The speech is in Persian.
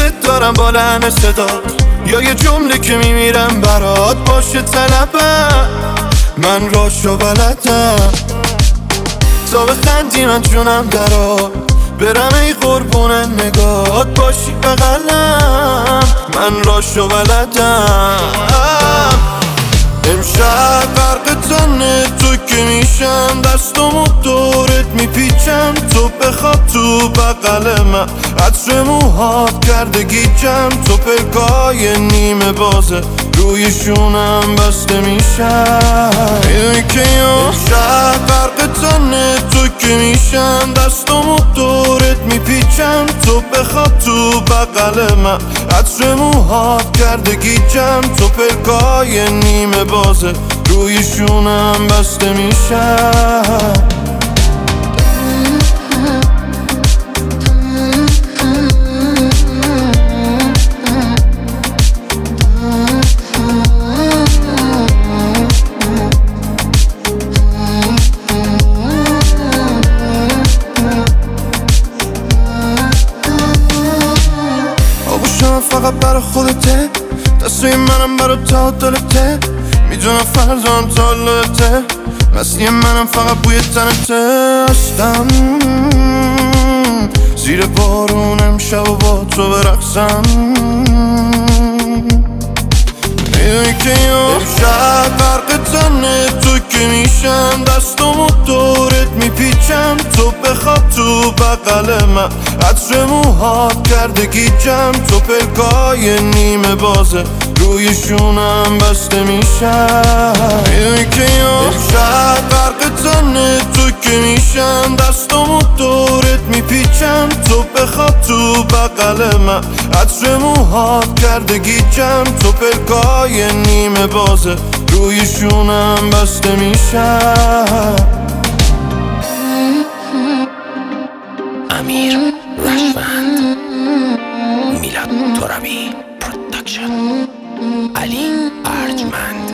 دوست دارم با لحن صدا، یا یه جمله که میمیرم برات باشه طلبم. من راشو بلدم تا بخندی من جونم درات، برم ای قربون نگات باشی بغلم. من راشو بلدم. امشب غرق تنه تو که میشم، دستمو دورت میپیچم، تو بخواب تو بغل من، عطر موهات کرده گیجم، تو پلکای نیمه بازه روی شونم بسته میشم. میدونی که امشب غرق تنه تو که میشم، دستمو دورت میپیچم، تو بخواب تو بغل من، عطر موهات کرده گیجم، تو پلکای نیمه بازه روی شونم بسته میشم. آبوشم فقط برا خودته، دستوی منم برا تا دلته، میدونم فرزان تا لته، مستی منم فقط بوی تنته. هستم زیر بارون امشب و با تو برقصم. میدونی که امشب غرق تنه تو که میشم، دستمو دورت میپیچم، تو بخواب تو بغل من، عطر موهات کرده گیجم، تو پلکای نیمه بازه روی شونم بسته میشم. میدونی که امشب غرق تنه تو که میشم، دستمو دورت میپیچم، تو بخواب تو بغل من، عطر موهات کرده گیجم، تو پلکای نیمه بازه روی شونم بسته میشم. امیر رشوند، میلاد ترابی پروداکشن، علی ارجمند.